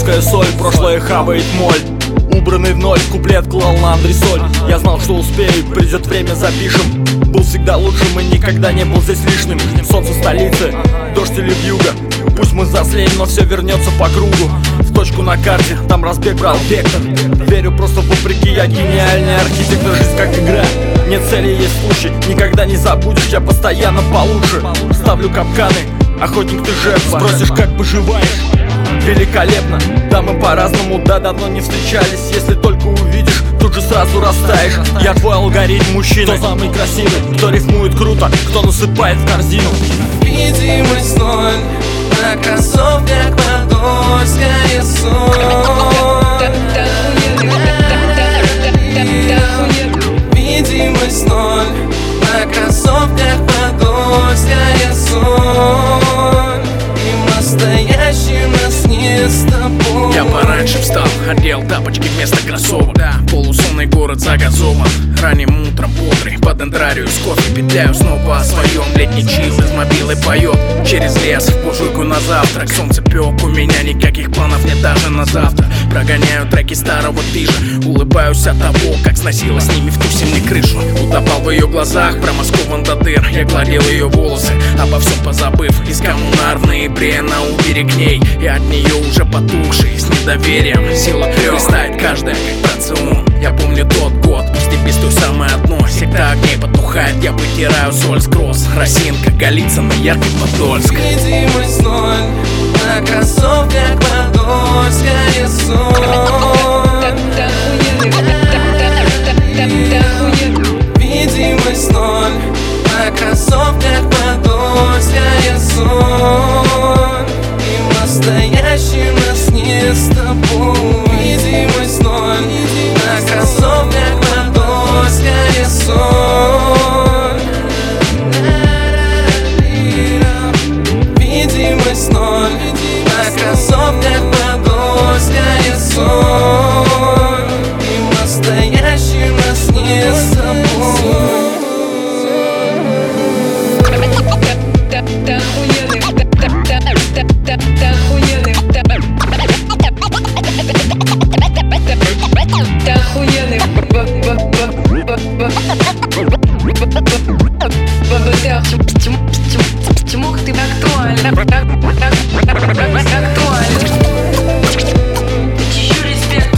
русская соль, прошлое хавает моль. Убранный в ноль, куплет клал на андресоль. Я знал, что успею, придет время, запишем. Был всегда лучшим и никогда не был здесь лишним. Солнце столицы, дождь или вьюга. Пусть мы заслеем, но все вернется по кругу. В точку на карте, там разбег брал вектор. Верю просто вопреки, я гениальный архитектор. Жизнь как игра, нет цели, есть случай. Никогда не забудешь, я постоянно получше. Ставлю капканы, охотник ты жертва. Спросишь, как поживаешь? Великолепно, да мы по-разному, да давно не встречались. Если только увидишь, тут же сразу растаешь. Я твой алгоритм мужчина, кто самый красивый, кто рифмует круто, кто насыпает в корзину. Видимость ноль, на кроссовках подольская соль. Видимость ноль, на кроссовках подольская соль. И настоящий нас не с тобой. Я пораньше встал, одел тапочки вместо кроссовок. Да, полусонный город загазован. Ранним утром бодрый, под дендрарию с кофе петляю снова о своем. Летний чил из мобилы поет через лес, в буржуйку на завтрак. Солнце пек, у меня никаких планов нет даже на завтра. Прогоняю треки старого движа, улыбаюсь от того, как сносила с ними в тусе мне крышу. Утопал в ее глазах, промоскован до дыр. Я гладил ее волосы, обо всем позабыв. Из коммунар в ноябре на уберег к ней. И от нее уже потухший, с недоверием. Сила листает каждая, как рацион. Я помню тот год, пусть и без той самой одной. Всегда огней потухает, я вытираю соль с кросс. Росинка, Голицын, яркий Подольск. Видимость ноль, на кроссовках подольская соль. Видимость ноль, на кроссовках подольская соль. И настоящий нас не с тобой. Видимость ноль, на кроссовках подольская соль. Видимость ноль, на кроссовках подольская соль. И настоящий нас не с тобой. Почему ты актуален? Еще респект.